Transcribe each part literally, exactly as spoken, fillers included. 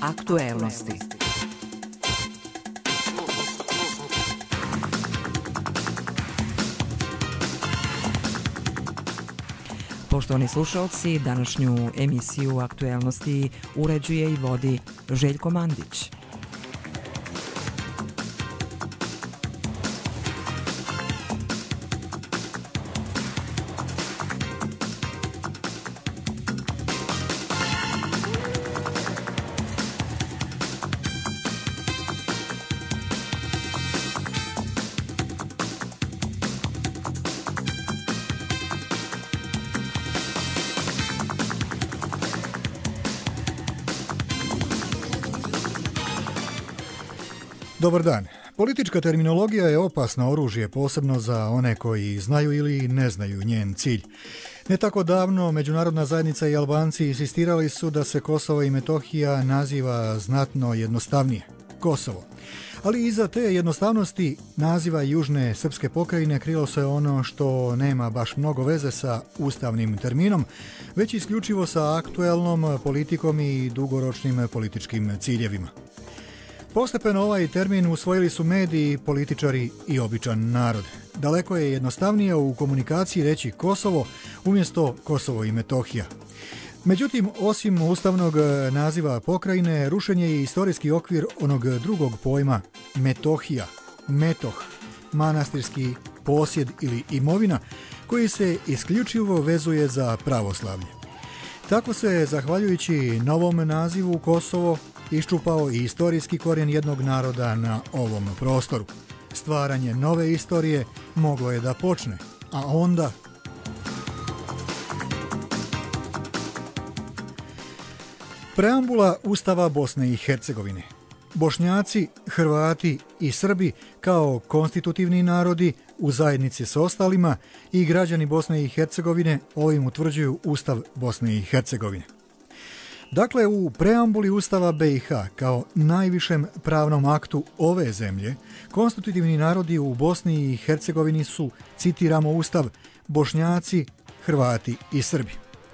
Aktuelnosti. Poštovani slušalci, današnju emisiju Aktuelnosti uređuje i vodi Željko Mandić. Dobar dan. Politička terminologija je opasno oružje, posebno za one koji znaju ili ne znaju njen cilj. Ne tako davno međunarodna zajednica i Albanci insistirali su da se Kosovo i Metohija naziva znatno jednostavnije – Kosovo. Ali iza te jednostavnosti naziva južne srpske pokrajine krilo se ono što nema baš mnogo veze sa ustavnim terminom, već isključivo sa aktuelnom politikom i dugoročnim političkim ciljevima. Postepeno ovaj termin usvojili su mediji, političari i običan narod. Daleko je jednostavnije u komunikaciji reći Kosovo umjesto Kosovo i Metohija. Međutim, osim ustavnog naziva pokrajine, rušen je i istorijski okvir onog drugog pojma Metohija, metoh, manastirski posjed ili imovina, koji se isključivo vezuje za pravoslavlje. Tako se, zahvaljujući novom nazivu Kosovo, iščupao i istorijski korijen jednog naroda na ovom prostoru. Stvaranje nove istorije moglo je da počne, a onda... Preambula Ustava Bosne i Hercegovine. Bošnjaci, Hrvati i Srbi kao konstitutivni narodi u zajednici s ostalima i građani Bosne i Hercegovine ovim utvrđuju Ustav Bosne i Hercegovine. Dakle, u preambuli Ustava B i H kao najvišem pravnom aktu ove zemlje, konstitutivni narodi u Bosni i Hercegovini su, citiramo Ustav, Bošnjaci, Hrvati i Srbi.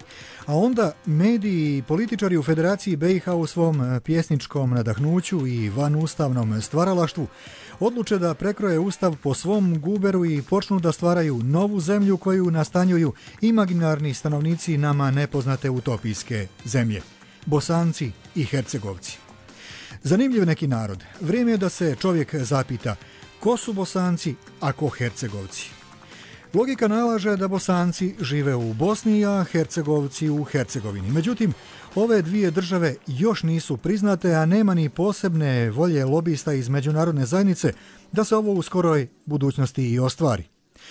A onda mediji i političari u Federaciji B i H u svom pjesničkom nadahnuću i vanustavnom stvaralaštvu odluče da prekroje Ustav po svom guberu i počnu da stvaraju novu zemlju koju nastanjuju imaginarni stanovnici nama nepoznate utopijske zemlje. Bosanci i Hercegovci. Zanimljiv neki narod. Vrijeme je da se čovjek zapita ko su Bosanci, a ko Hercegovci. Logika nalaže da Bosanci žive u Bosni, a Hercegovci u Hercegovini. Međutim, ove dvije države još nisu priznate, a nema ni posebne volje lobista iz međunarodne zajednice da se ovo u skoroj budućnosti i ostvari.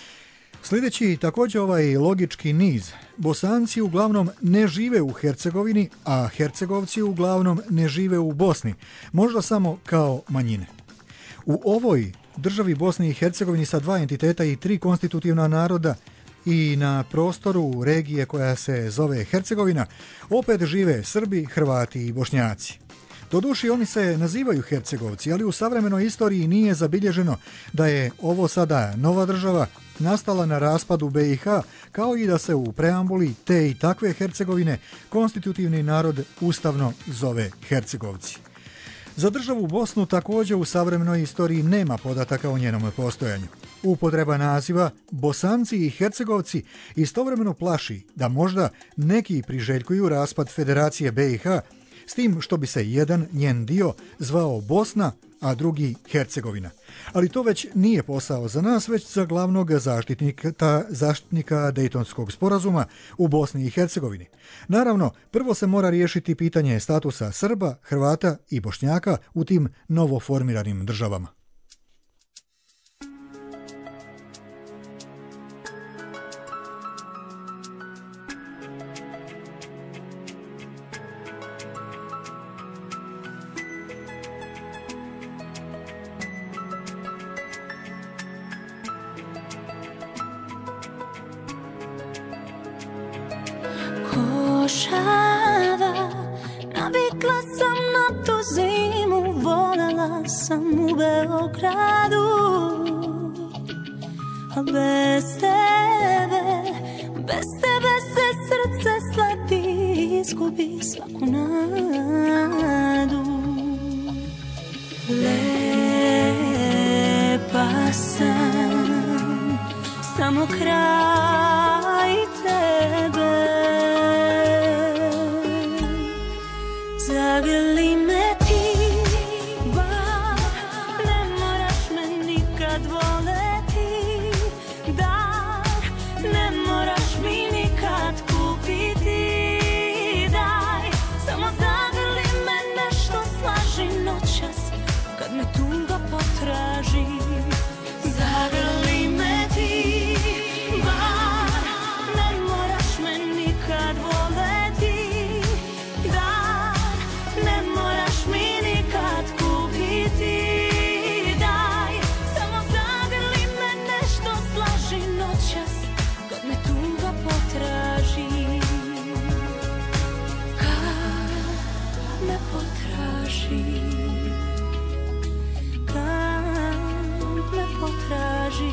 Sljedeći također ovaj logički niz. Bosanci uglavnom ne žive u Hercegovini, a Hercegovci uglavnom ne žive u Bosni, možda samo kao manjine. U ovoj državi Bosni i Hercegovini sa dva entiteta i tri konstitutivna naroda i na prostoru regije koja se zove Hercegovina opet žive Srbi, Hrvati i Bošnjaci. Doduše, oni se nazivaju Hercegovci, ali u savremenoj istoriji nije zabilježeno da je ovo sada nova država nastala na raspadu B i H, kao i da se u preambuli te i takve Hercegovine konstitutivni narod ustavno zove Hercegovci. Za državu Bosnu također u savremenoj istoriji nema podataka o njenom postojanju. Upotreba naziva Bosanci i Hercegovci istovremeno plaši da možda neki priželjkuju raspad Federacije B i H, s tim što bi se jedan njen dio zvao Bosna, a drugi Hercegovina. Ali to već nije posao za nas, već za glavnog zaštitnika, zaštitnika Dejtonskog sporazuma u Bosni i Hercegovini. Naravno, prvo se mora riješiti pitanje statusa Srba, Hrvata i Bošnjaka u tim novoformiranim državama. Košava, navikla sam na tu zimu, voljela sam u Beogradu, a bez tebe, bez tebe se srce slati, izgubi svaku nadu. samo kraj tebe. Zagrli me ti, bar ne moraš me nikad voleti, dar ne moraš mi nikad kupiti, daj, samo zagrli me, nešto slaži noćas kad me tuga potraži. Zagrli me ti, bar ne moraš me nikad voleti, dar ne moraš mi nikad kupiti, daj, samo zagrli me, nešto slaži noćas kad me tuga potraži. Kad me potraži, potraži.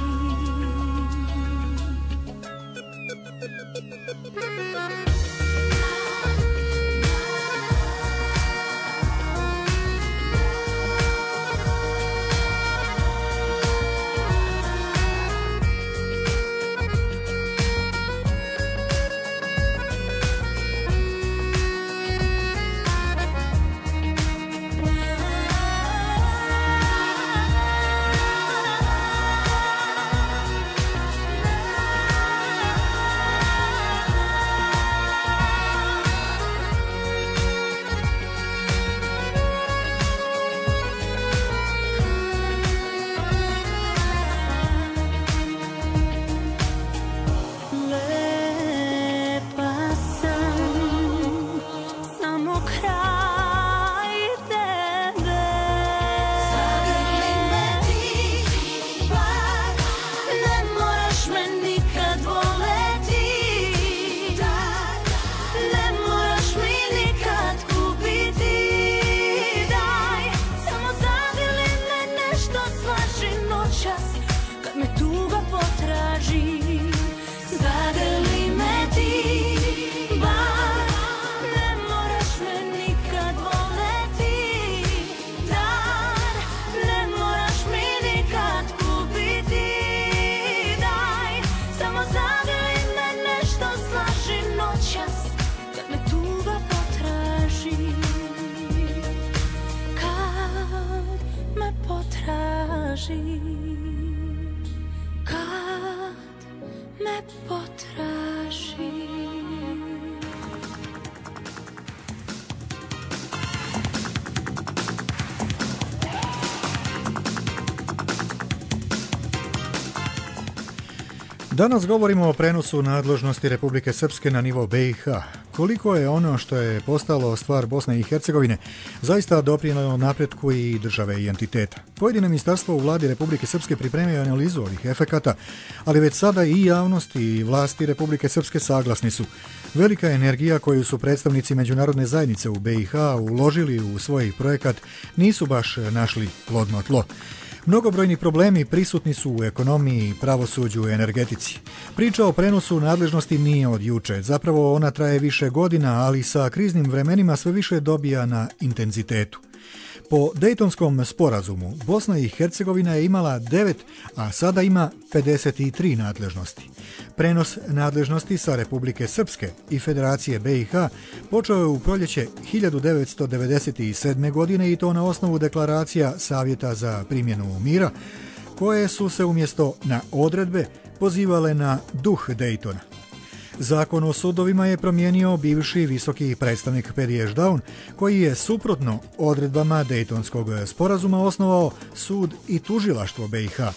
Danas govorimo o prenosu nadležnosti Republike Srpske na nivo B i H. Koliko je ono što je postalo stvar Bosne i Hercegovine zaista doprinijelo napretku i države i entiteta. Pojedine ministarstva u vladi Republike Srpske pripremaju analizu ovih efekata, ali već sada i javnost i vlasti Republike Srpske saglasni su. Velika energija koju su predstavnici međunarodne zajednice u B i H uložili u svoj projekat nisu baš našli plodno tlo. Mnogobrojni problemi prisutni su u ekonomiji, pravosuđu i energetici. Priča o prenosu nadležnosti nije od juče. Zapravo ona traje više godina, ali sa kriznim vremenima sve više dobija na intenzitetu. Po Dejtonskom sporazumu Bosna i Hercegovina je imala devet, a sada ima pedeset tri nadležnosti. Prenos nadležnosti sa Republike Srpske i Federacije B i H počeo je u proljeće hiljadu devetsto devedeset sedme. godine i to na osnovu deklaracija Savjeta za primjenu mira, koje su se umjesto na odredbe pozivale na duh Dejtona. Zakon o sudovima je promijenio bivši visoki predstavnik Peri Ešdaun, koji je suprotno odredbama Dejtonskog sporazuma osnovao sud i tužilaštvo B i H.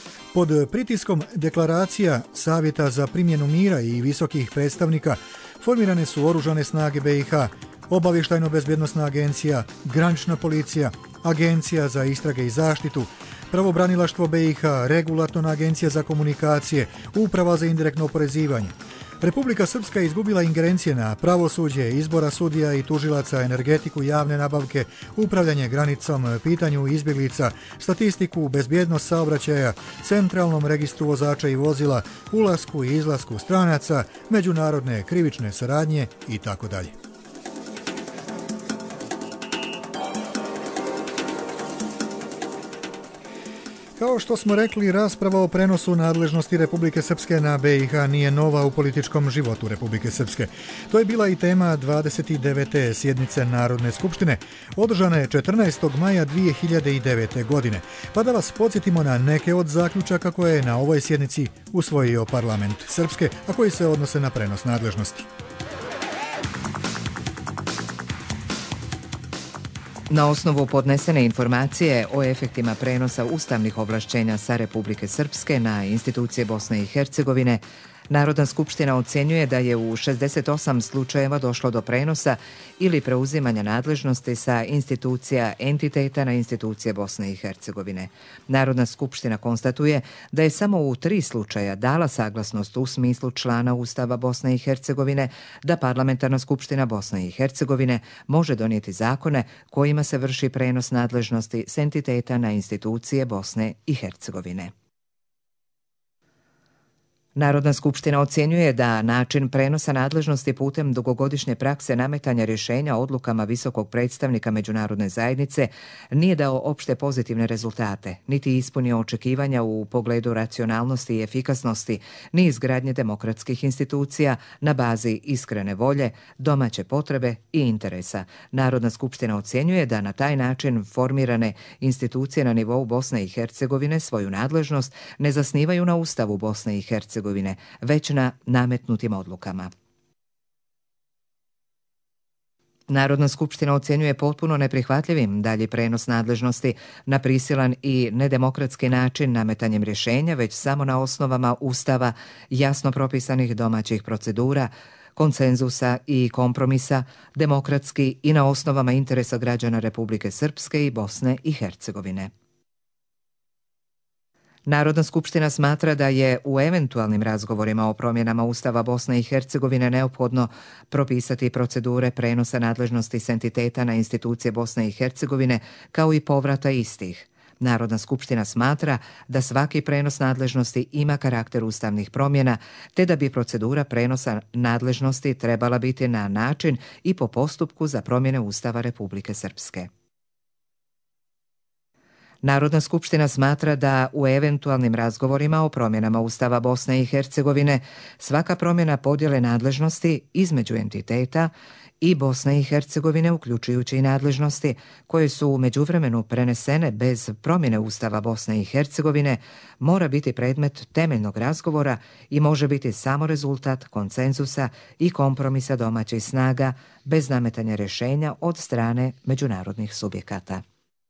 Pod pritiskom deklaracija Savjeta za primjenu mira i visokih predstavnika formirane su oružane snage B i H, obavještajno-bezbjednosna agencija, granična policija, agencija za istrage i zaštitu, pravobranilaštvo B i H, regulatorna agencija za komunikacije, uprava za indirektno oporezivanje. Republika Srpska je izgubila ingerencije na pravosuđe, izbora sudija i tužilaca, energetiku, javne nabavke, upravljanje granicom, pitanju izbjeglica, statistiku, bezbjednost saobraćaja, centralnom registru vozača i vozila, ulasku i izlasku stranaca, međunarodne krivične saradnje i tako dalje. Kao što smo rekli, rasprava o prenosu nadležnosti Republike Srpske na B i H nije nova u političkom životu Republike Srpske. To je bila i tema dvadeset devete sjednice Narodne skupštine, održane četrnaestog maja dvije hiljade devete. godine. Pa da vas podsjetimo na neke od zaključaka koje je na ovoj sjednici usvojio parlament Srpske, a koji se odnose na prenos nadležnosti. Na osnovu podnesene informacije o efektima prenosa ustavnih ovlašćenja sa Republike Srpske na institucije Bosne i Hercegovine, Narodna skupština ocjenjuje da je u šezdeset osam slučajeva došlo do prenosa ili preuzimanja nadležnosti sa institucija entiteta na institucije Bosne i Hercegovine. Narodna skupština konstatuje da je samo u tri slučaja dala saglasnost u smislu člana Ustava Bosne i Hercegovine da Parlamentarna skupština Bosne i Hercegovine može donijeti zakone kojima se vrši prenos nadležnosti s entiteta na institucije Bosne i Hercegovine. Narodna skupština ocjenjuje da način prenosa nadležnosti putem dugogodišnje prakse nametanja rješenja odlukama visokog predstavnika međunarodne zajednice nije dao opšte pozitivne rezultate, niti ispunio očekivanja u pogledu racionalnosti i efikasnosti, ni izgradnje demokratskih institucija na bazi iskrene volje, domaće potrebe i interesa. Narodna skupština ocjenjuje da na taj način formirane institucije na nivou Bosne i Hercegovine svoju nadležnost ne zasnivaju na Ustavu Bosne i Hercegovine, već na nametnutim odlukama. Narodna skupština ocjenjuje potpuno neprihvatljivim dalji prenos nadležnosti na prisilan i nedemokratski način nametanjem rješenja, već samo na osnovama Ustava, jasno propisanih domaćih procedura, konsenzusa i kompromisa, demokratski i na osnovama interesa građana Republike Srpske i Bosne i Hercegovine. Narodna skupština smatra da je u eventualnim razgovorima o promjenama Ustava Bosne i Hercegovine neophodno propisati procedure prenosa nadležnosti s entiteta na institucije Bosne i Hercegovine, kao i povrata istih. Narodna skupština smatra da svaki prenos nadležnosti ima karakter ustavnih promjena, te da bi procedura prenosa nadležnosti trebala biti na način i po postupku za promjene Ustava Republike Srpske. Narodna skupština smatra da u eventualnim razgovorima o promjenama Ustava Bosne i Hercegovine svaka promjena podjele nadležnosti između entiteta i Bosne i Hercegovine, uključujući i nadležnosti koje su u međuvremenu prenesene bez promjene Ustava Bosne i Hercegovine, mora biti predmet temeljnog razgovora i može biti samo rezultat konsenzusa i kompromisa domaćih snaga bez nametanja rješenja od strane međunarodnih subjekata.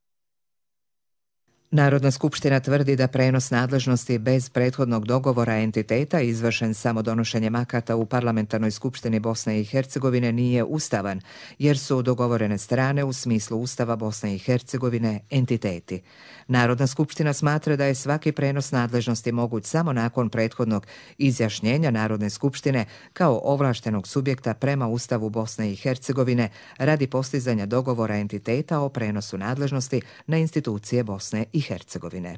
Narodna skupština tvrdi da prenos nadležnosti bez prethodnog dogovora entiteta izvršen samo donošenjem akata u Parlamentarnoj skupštini Bosne i Hercegovine nije ustavan, jer su dogovorene strane u smislu Ustava Bosne i Hercegovine entiteti. Narodna skupština smatra da je svaki prenos nadležnosti moguć samo nakon prethodnog izjašnjenja Narodne skupštine kao ovlaštenog subjekta prema Ustavu Bosne i Hercegovine radi postizanja dogovora entiteta o prenosu nadležnosti na institucije Bosne i Hercegovine.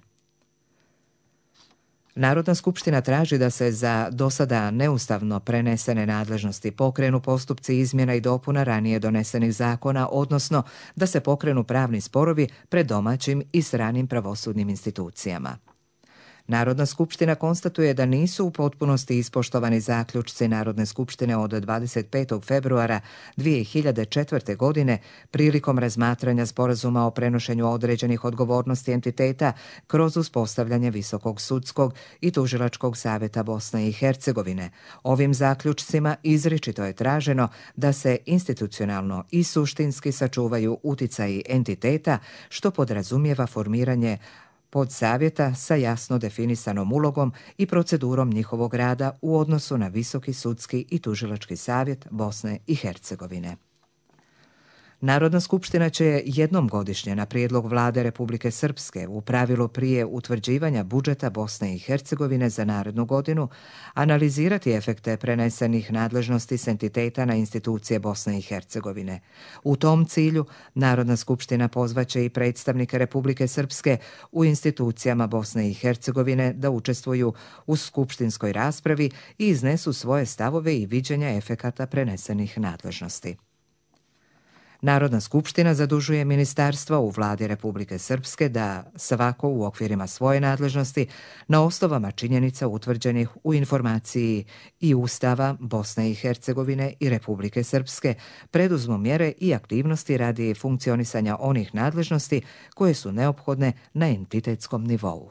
Narodna skupština traži da se za dosada neustavno prenesene nadležnosti pokrenu postupci izmjena i dopuna ranije donesenih zakona, odnosno da se pokrenu pravni sporovi pred domaćim i stranim pravosudnim institucijama. Narodna skupština konstatuje da nisu u potpunosti ispoštovani zaključci Narodne skupštine od dvadeset petog februara dvije hiljade četvrte. godine prilikom razmatranja sporazuma o prenošenju određenih odgovornosti entiteta kroz uspostavljanje Visokog sudskog i tužilačkog savjeta Bosne i Hercegovine. Ovim zaključcima izričito je traženo da se institucionalno i suštinski sačuvaju uticaji entiteta, što podrazumijeva formiranje podsavjeta sa jasno definisanom ulogom i procedurom njihovog rada u odnosu na Visoki sudski i tužilački savjet Bosne i Hercegovine. Narodna skupština će jednom godišnje na prijedlog Vlade Republike Srpske, u pravilu prije utvrđivanja budžeta Bosne i Hercegovine za narednu godinu, analizirati efekte prenesenih nadležnosti s entiteta na institucije Bosne i Hercegovine. U tom cilju Narodna skupština pozvaće i predstavnike Republike Srpske u institucijama Bosne i Hercegovine da učestvuju u skupštinskoj raspravi i iznesu svoje stavove i viđenja efekata prenesenih nadležnosti. Narodna skupština zadužuje ministarstva u vladi Republike Srpske da svako u okvirima svoje nadležnosti na osnovama činjenica utvrđenih u informaciji i Ustava Bosne i Hercegovine i Republike Srpske preduzmu mjere i aktivnosti radi funkcionisanja onih nadležnosti koje su neophodne na entitetskom nivou.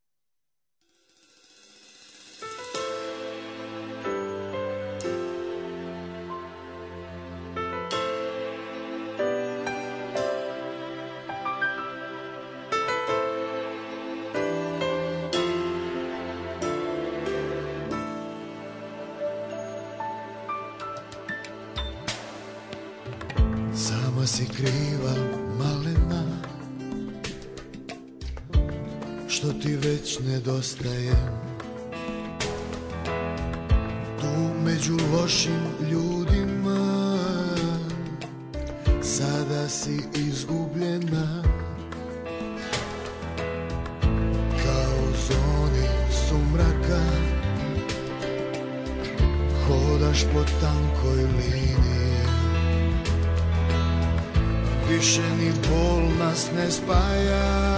Sama si kriva, malena, što ti već nedostajem. Tu među lošim ljudima sada si izgubljena. Kao u zoni sumraka hodaš po tankoj liniji. Više ni bol nas ne spaja,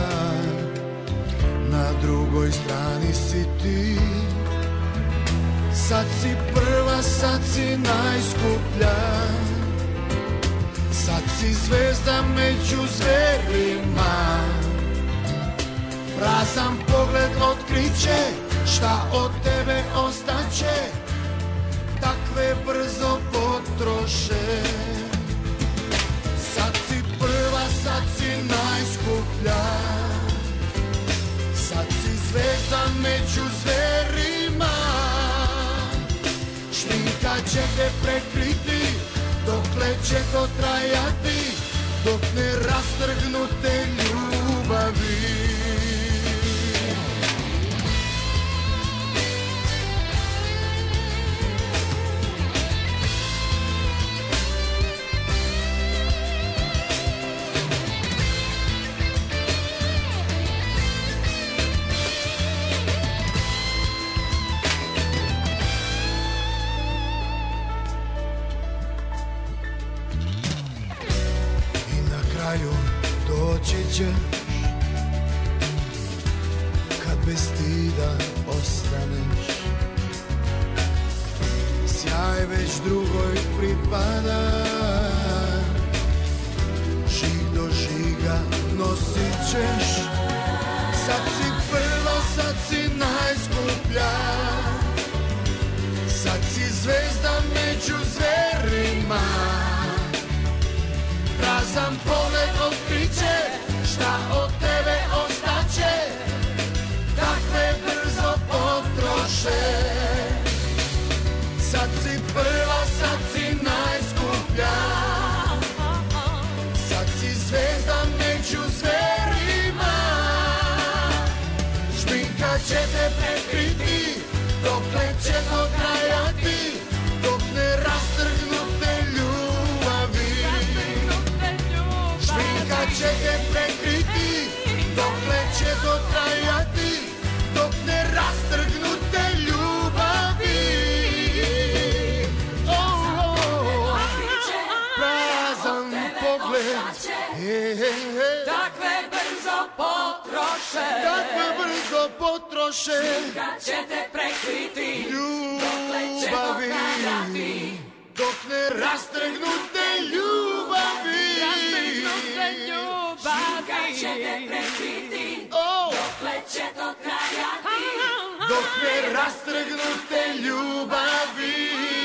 na drugoj strani si ti. Sad si prva, sad si najskuplja, sad si zvezda među zverima. Prazan pogled otkriće, šta od tebe ostaće, takve brzo potroše. Sad si prva, sad si najskuplja, sad si zvezda među zverima. Šminka će te prekriti, dokle će to trajati, dok ne rastrgnu te ljubavi. Kad bez stida ostaneš, sjaj već drugoj pripada. Žig do žiga nosit ćeš, sad si prva, sad si najskuplja, sad si zvezda među zverima. Prazan pogled otkriće, šta od tebe ostaće, takve brzo potroše. Sad si prva, sad si najskuplja, sad si zvezda među zverima. Šminka će te prekriti, dokle će to trajati, dok ne rastrgnu te ljubavi. Šminka će te prekriti, dokle će to trajati, dok ne rastrgnu te ljubavi. Oh, oh, oh. Prazan pogled, he, he, he. Takve brzo potroše, takve brzo potroše. Šminka će te prekriti, dokle će to ljubavi, trajati, dok ne rastrgnu te ljubavi. rastrgnute ljubavi. Šminka će te prekriti, Oh, dokle će to trajati, dok ne rastrgnu te ljubavi.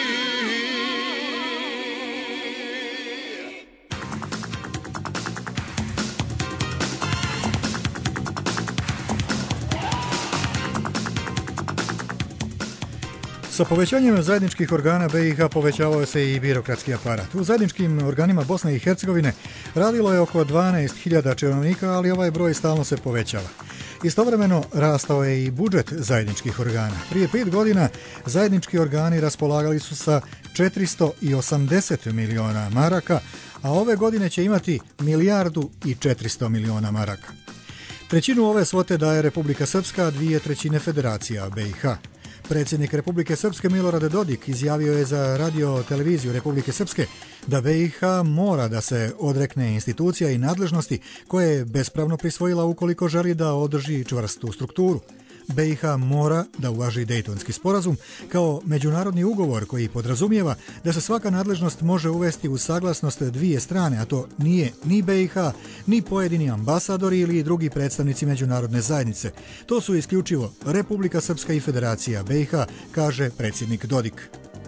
Sa povećanjem zajedničkih organa B i H povećavao se i birokratski aparat. U zajedničkim organima Bosne i Hercegovine radilo je oko dvanaest hiljada činovnika, ali ovaj broj stalno se povećava. Istovremeno rastao je i budžet zajedničkih organa. Prije pet godina zajednički organi raspolagali su sa četiristo osamdeset miliona maraka, a ove godine će imati milijardu i četiristo miliona maraka. Trećinu ove svote daje Republika Srpska, a dvije trećine Federacija B i H. Predsjednik Republike Srpske Milorad Dodik izjavio je za radio televiziju Republike Srpske da B i H mora da se odrekne institucija i nadležnosti koje je bespravno prisvojila ukoliko želi da održi čvrstu strukturu. B i H mora da uvaži Dejtonski sporazum kao međunarodni ugovor koji podrazumijeva da se svaka nadležnost može uvesti uz saglasnost dvije strane, a to nije ni B i H, ni pojedini ambasadori ili drugi predstavnici međunarodne zajednice. To su isključivo Republika Srpska i Federacija B i H, kaže predsjednik Dodik.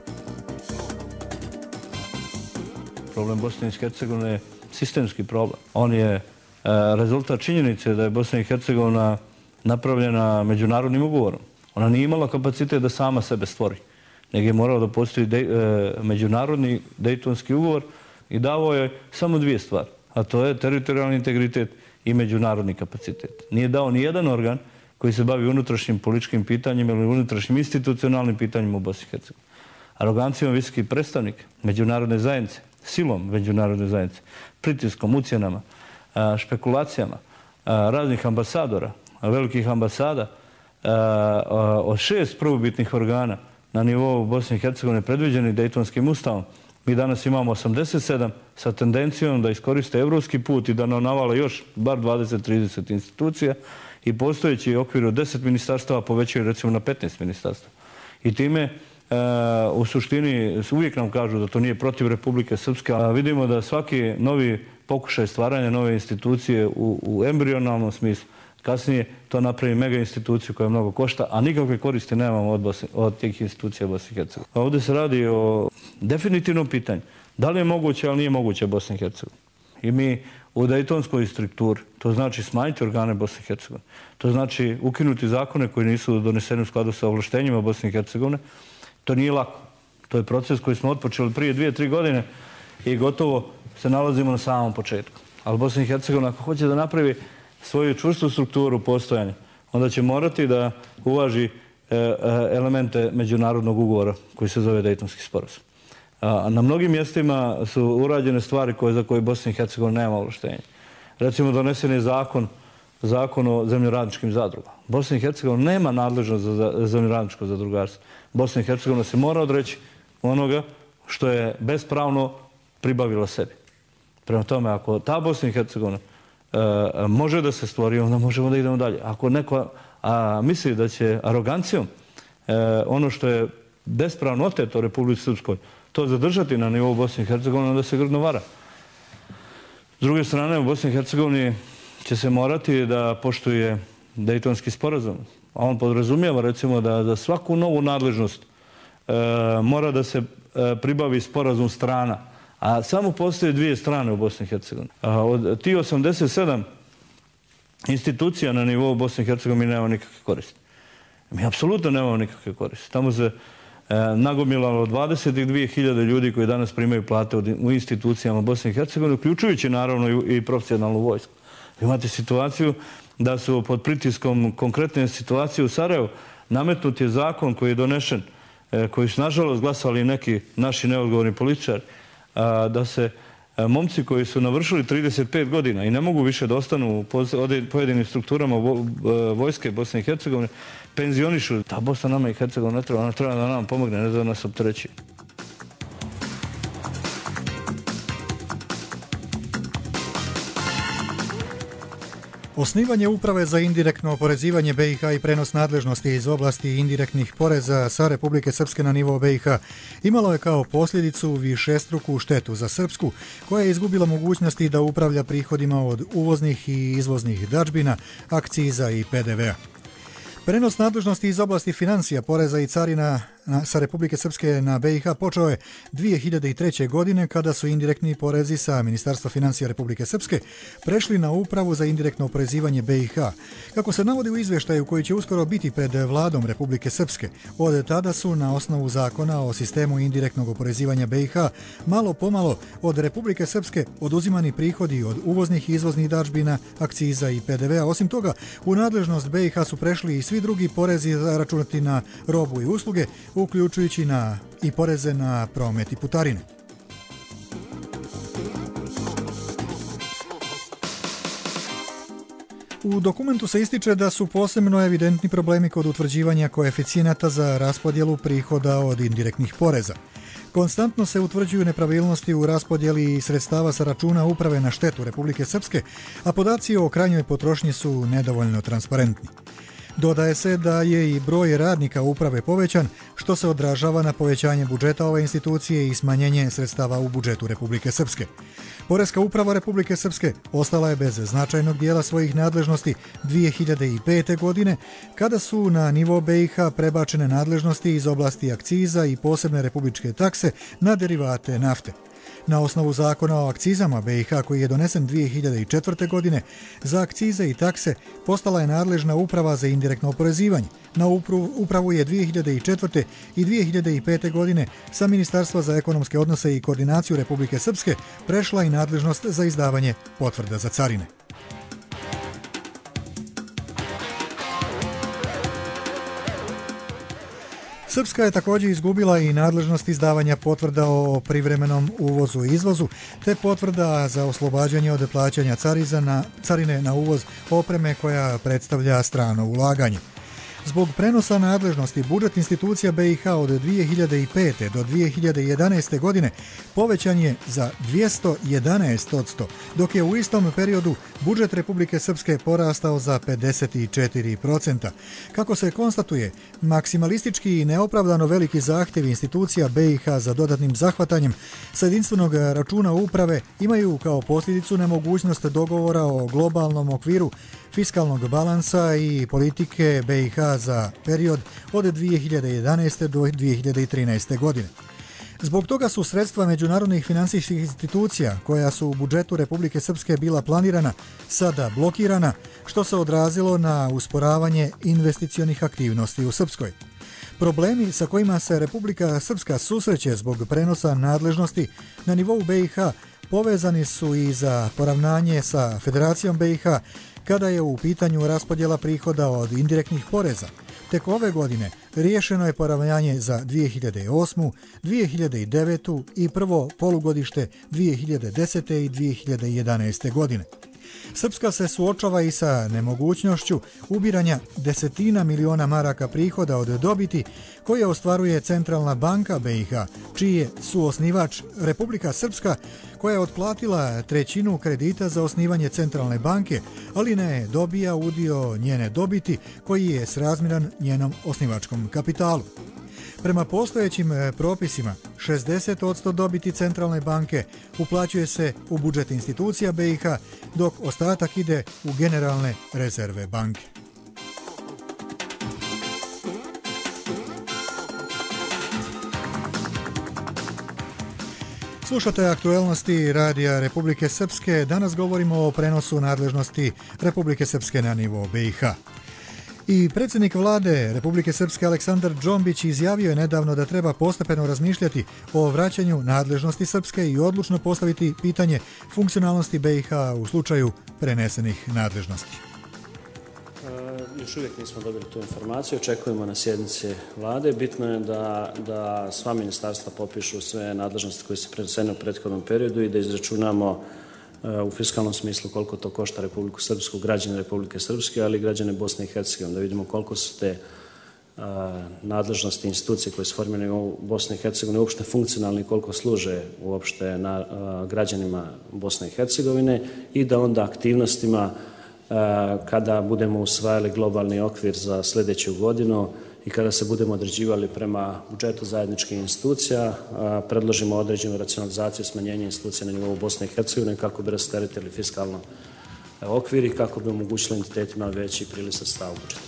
Problem Bosne i Hercegovine je sistemski problem. On je e, rezultat činjenice da je Bosna i Hercegovina napravljena međunarodnim ugovorom. Ona nije imala kapacitet da sama sebe stvori, nego je morao da postoji de, e, međunarodni Dejtonski ugovor i dao je samo dvije stvari, a to je teritorijalni integritet i međunarodni kapacitet. Nije dao ni jedan organ koji se bavi unutrašnjim političkim pitanjima ili unutrašnjim institucionalnim pitanjima u Bosni i Hercegovini. Arogancijom visoki predstavnik međunarodne zajednice, silom međunarodne zajednice, pritiskom, ucjenama, špekulacijama raznih ambasadora, velikih ambasada, od šest prvobitnih organa na nivou Bosne i Hercegovine predviđeni Dejtonskim ustavom. Mi danas imamo osamdeset sedam sa tendencijom da iskoriste evropski put i da nam navale još bar dvadeset do trideset institucija i postojeći okvir od deset ministarstava povećaju recimo na petnaest ministarstava. I time u suštini uvijek nam kažu da to nije protiv Republike Srpske, a vidimo da svaki novi pokušaj stvaranja nove institucije u, u embrionalnom smislu kasnije to napravi mega instituciju koja mnogo košta, a nikakve koristi nemamo od, Bosne, od tih institucija Bosne i Hercegovine. Ovdje se radi o definitivnom pitanju. Da li je moguće, ali nije moguće Bosne i Hercegovine. I mi u Dejtonskoj strukturi, to znači smanjiti organe Bosne i Hercegovine, to znači ukinuti zakone koji nisu doneseni u skladu sa ovlaštenjima Bosne i Hercegovine. To nije lako. To je proces koji smo otpočeli prije dvije, tri godine i gotovo se nalazimo na samom početku. Ali Bosna i Hercegovina ako hoće da napravi svoju čvrstu strukturu postojanja, onda će morati da uvaži elemente međunarodnog ugovora koji se zove Dejtonski sporazum. Na mnogim mjestima su urađene stvari koje, za koje Bosna i Hercegovina nema ovlaštenja. Recimo, donesen je zakon, zakon o zemljoradničkim zadrugama. Bosna i Hercegovina nema nadležnost za zemljoradničko zadrugarstvo. Bosna i Hercegovina se mora odreći onoga što je bespravno pribavila sebi. Prema tome, ako ta Bosna i Hercegovina e, može da se stvori, onda možemo da idemo dalje. Ako neko a, misli da će arogancijom e, ono što je bespravno oteto Republici Srpskoj to zadržati na nivou Bosne i Hercegovine, onda se grdno vara. S druge strane, u Bosni i Hercegovini će se morati da poštuje Dejtonski sporazum. A on podrazumijeva recimo da za svaku novu nadležnost e, mora da se e, pribavi sporazum strana. A samo postoje dvije strane u Bosni i Hercegovini. A od ti osamdeset sedam institucija na nivou Bosne i Hercegovine mi nemamo nikakve koristi. Mi apsolutno nemamo nikakve koristi. Tamo se e, nagomilalo dvadeset dvije hiljade ljudi koji danas primaju plate u institucijama Bosne i Hercegovine, uključujući naravno i, i profesionalnu vojsku. Imate situaciju da su pod pritiskom konkretne situacije u Sarajevu nametnut je zakon koji je donešen, koji su nažalost glasali neki naši neodgovorni političari, da se momci koji su navršili trideset pet godina i ne mogu više da ostanu u pojedinim strukturama vojske Bosne i Hercegovine, penzionišu. Ta Bosna nama i Hercegovina ne treba, ona treba da nam pomogne, ne da nas optereći. Osnivanje uprave za indirektno oporezivanje B i H i prenos nadležnosti iz oblasti indirektnih poreza sa Republike Srpske na nivo B i H imalo je kao posljedicu višestruku štetu za Srpsku, koja je izgubila mogućnosti da upravlja prihodima od uvoznih i izvoznih dadžbina, akciza i P D V-a. Prenos nadležnosti iz oblasti financija, poreza i carina sa Republike Srpske na B i H počeo je dvije hiljade treće. godine kada su indirektni porezi sa Ministarstva financija Republike Srpske prešli na upravu za indirektno oporezivanje B i H. Kako se navodi u izvještaju koji će uskoro biti pred vladom Republike Srpske, od tada su na osnovu zakona o sistemu indirektnog oporezivanja B i H malo pomalo od Republike Srpske oduzimani prihodi od uvoznih i izvoznih dadžbina, akciza i P D V-a. Osim toga, u nadležnost B i H su prešli i svi drugi porezi zaračunati na robu i usluge, uključujući na i poreze na promet i putarine. U dokumentu se ističe da su posebno evidentni problemi kod utvrđivanja koeficijenata za raspodjelu prihoda od indirektnih poreza. Konstantno se utvrđuju nepravilnosti u raspodjeli sredstava sa računa uprave na štetu Republike Srpske, a podaci o krajnjoj potrošnji su nedovoljno transparentni. Dodaje se da je i broj radnika uprave povećan, što se odražava na povećanje budžeta ove institucije i smanjenje sredstava u budžetu Republike Srpske. Poreska uprava Republike Srpske ostala je bez značajnog dijela svojih nadležnosti dvije hiljade pete. godine, kada su na nivo B i H prebačene nadležnosti iz oblasti akciza i posebne republičke takse na derivate nafte. Na osnovu zakona o akcizama B i H koji je donesen dvije hiljade četvrte. godine, za akcize i takse postala je nadležna uprava za indirektno oporezivanje. Na upravu je dvije hiljade četvrte. i dvije hiljade pete. godine sa Ministarstva za ekonomske odnose i koordinaciju Republike Srpske prešla i nadležnost za izdavanje potvrda za carine. Srpska je također izgubila i nadležnost izdavanja potvrda o privremenom uvozu i izvozu, te potvrda za oslobađanje od plaćanja carine na uvoz opreme koja predstavlja strano ulaganje. Zbog prenosa nadležnosti, budžet institucija B i H od dvije hiljade pete. do dvije hiljade jedanaeste. godine povećan je za dvjesto jedanaest posto, dok je u istom periodu budžet Republike Srpske porastao za pedeset četiri posto. Kako se konstatuje, maksimalistički i neopravdano veliki zahtjevi institucija B i H za dodatnim zahvatanjem sa jedinstvenog računa uprave imaju kao posljedicu nemogućnost dogovora o globalnom okviru fiskalnog balansa i politike B i H za period od dvije hiljade jedanaeste. do dvije hiljade trinaeste. godine. Zbog toga su sredstva međunarodnih finansijskih institucija, koja su u budžetu Republike Srpske bila planirana, sada blokirana, što se odrazilo na usporavanje investicionih aktivnosti u Srpskoj. Problemi sa kojima se Republika Srpska susreće zbog prenosa nadležnosti na nivou B i H povezani su i za poravnanje sa Federacijom B i H, kada je u pitanju raspodjela prihoda od indirektnih poreza. Tek ove godine riješeno je poravnanje za dvije hiljade osmu. dvije hiljade devetu. i prvo polugodište dvije hiljade desete. i dvije hiljade jedanaeste. godine. Srpska se suočava i sa nemogućnošću ubiranja desetina miliona maraka prihoda od dobiti koje ostvaruje Centralna banka B i H, čiji je suosnivač Republika Srpska, koja je otplatila trećinu kredita za osnivanje Centralne banke, ali ne dobija udio njene dobiti koji je srazmjeran njenom osnivačkom kapitalu. Prema postojećim propisima, šezdeset posto dobiti Centralne banke uplaćuje se u budžet institucija B i H, dok ostatak ide u generalne rezerve banke. Slušate aktuelnosti Radija Republike Srpske. Danas govorimo o prenosu nadležnosti Republike Srpske na nivo B i H. I predsjednik vlade Republike Srpske Aleksandar Džombić izjavio je nedavno da treba postepeno razmišljati o vraćanju nadležnosti Srpske i odlučno postaviti pitanje funkcionalnosti B i H u slučaju prenesenih nadležnosti. E, još uvijek nismo dobili tu informaciju, očekujemo na sjednici vlade. Bitno je da, da sva ministarstva popišu sve nadležnosti koje su prenesene u prethodnom periodu i da izračunamo u fiskalnom smislu koliko to košta Republiku Srpsku, građane Republike Srpske, ali i građane Bosne i Hercegovine, da vidimo koliko su te a, nadležnosti institucije koje su formirane u Bosni i Hercegovine uopšte funkcionalni i koliko služe uopšte na, a, građanima Bosne i Hercegovine i da onda aktivnostima a, kada budemo usvajali globalni okvir za sljedeću godinu i kada se budemo određivali prema budžetu zajedničkih institucija, predložimo određenu racionalizaciju smanjenja institucija na nivou Bosne i Hercegovine kako bi rasteretili fiskalno okvir i kako bi omogućili entitetima veći priliv sredstava u budžetu.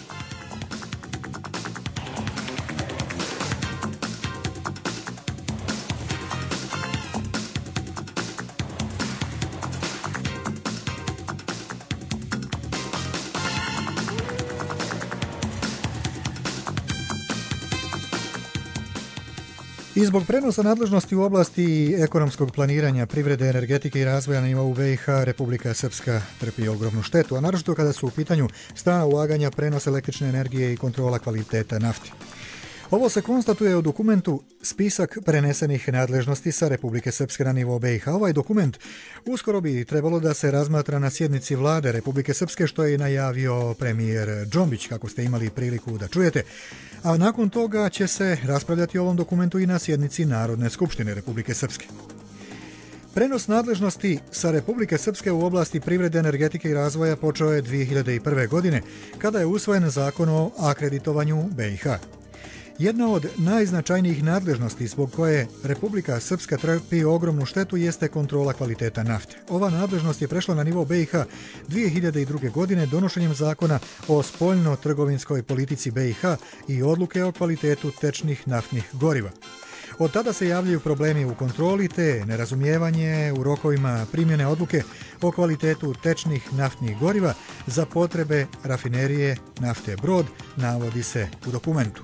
I zbog prenosa nadležnosti u oblasti ekonomskog planiranja, privrede, energetike i razvoja na nivou B i H, Republika Srpska trpi ogromnu štetu, a naročito kada su u pitanju strana ulaganja, prenos električne energije i kontrola kvaliteta nafte. Ovo se konstatuje u dokumentu Spisak prenesenih nadležnosti sa Republike Srpske na nivo B i H. Ovaj dokument uskoro bi trebalo da se razmatra na sjednici vlade Republike Srpske, što je najavio premijer Džombić, kako ste imali priliku da čujete. A nakon toga će se raspravljati o ovom dokumentu i na sjednici Narodne skupštine Republike Srpske. Prenos nadležnosti sa Republike Srpske u oblasti privrede, energetike i razvoja počeo je dvije hiljade prve. godine, kada je usvojen zakon o akreditovanju B i H. Jedna od najznačajnijih nadležnosti zbog koje Republika Srpska trpi ogromnu štetu jeste kontrola kvaliteta nafte. Ova nadležnost je prešla na nivo B i H dvije hiljade druge. godine donošenjem zakona o spoljno-trgovinskoj politici B i H i odluke o kvalitetu tečnih naftnih goriva. Od tada se javljaju problemi u kontroli te nerazumijevanje u rokovima primjene odluke o kvalitetu tečnih naftnih goriva za potrebe rafinerije nafte Brod, navodi se u dokumentu.